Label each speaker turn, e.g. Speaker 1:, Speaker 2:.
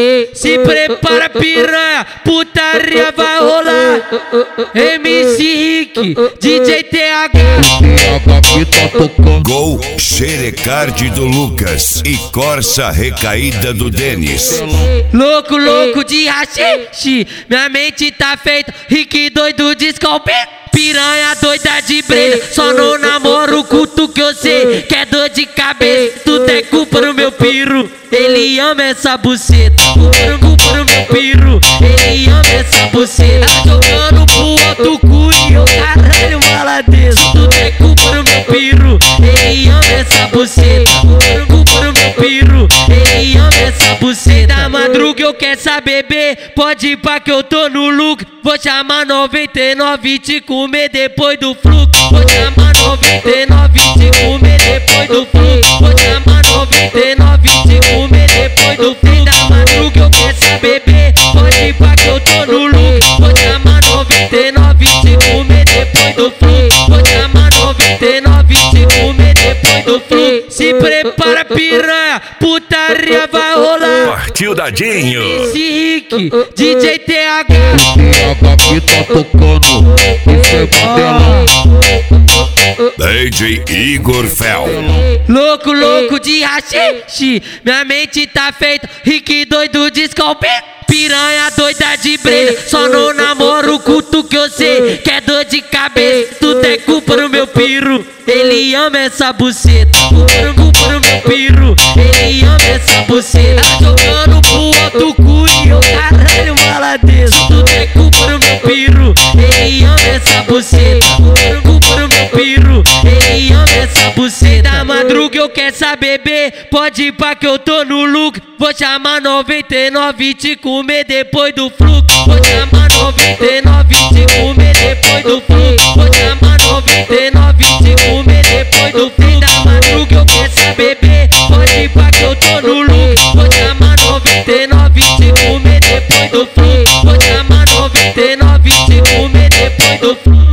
Speaker 1: Se prepara, piranha, putaria vai rolar. MC Rick, DJ TH
Speaker 2: que tá tocando.
Speaker 3: Gol Xerecard do Lucas e Corsa recaída do Denis.
Speaker 1: Louco, louco de rachixe, minha mente tá feita. Rick doido de scalper, piranha doida de brelha. Só não namoro o culto que eu sei que é dor de cabeça. Tudo é culpa do meu piru, ele ama essa buceta. Culpa do meu piru, ele ama essa buceta. Tá jogando pro outro cu e eu caralho maladeço. Tudo é culpa do meu piru, ele ama essa buceta. Culpa do meu piru, ele ama essa buceta. Da madruga eu quero saber beber, pode ir pra que eu tô no lucro. Vou chamar 99 e te comer depois do fluxo. Vou chamar 99 e te comer depois do fluxo. Vou chamar 99 e te comer depois do fluxo. Da madruga eu quero saber beber, pode ir pra que eu tô no lucro. Vou chamar 99 e te comer depois do fluxo. Vou chamar 99 e te comer depois do fluxo. Se prepara, piranha, putaria vai rolar.
Speaker 3: Partiu Dadinho.
Speaker 1: MC Rick, DJ TH
Speaker 2: que tá tocando. Isso é Mandelão.
Speaker 3: DJ Igor Fel.
Speaker 1: Louco, louco de rachixe, minha mente tá feita. Rick doido de scalper, piranha doida de brelha. Só não namoro o culto que eu sei que é dor de cabeça. Tudo é culpa do meu piru, ele ama essa buceta. Culpa do meu piru, ele ama essa buceta. Tá jogando pro outro cu e eu caralho maladeço. Tudo é culpa do meu piru, ele ama essa buceta. Culpa do meu piru, ele ama essa buceta. Da madruga eu quero saber beber, pode ir pra que eu tô no lucro. Vou chamar 99 e te comer depois do fluxo. Vou chamar 99 e te comer depois do fluxo. Vou chamar 99 e te comer depois do fluxo. Da madruga eu quero saber beber, pode ir pra que eu tô no lucro. Vou chamar 99 e te comer depois do fluxo. Vou chamar 99 e te comer depois do fluxo.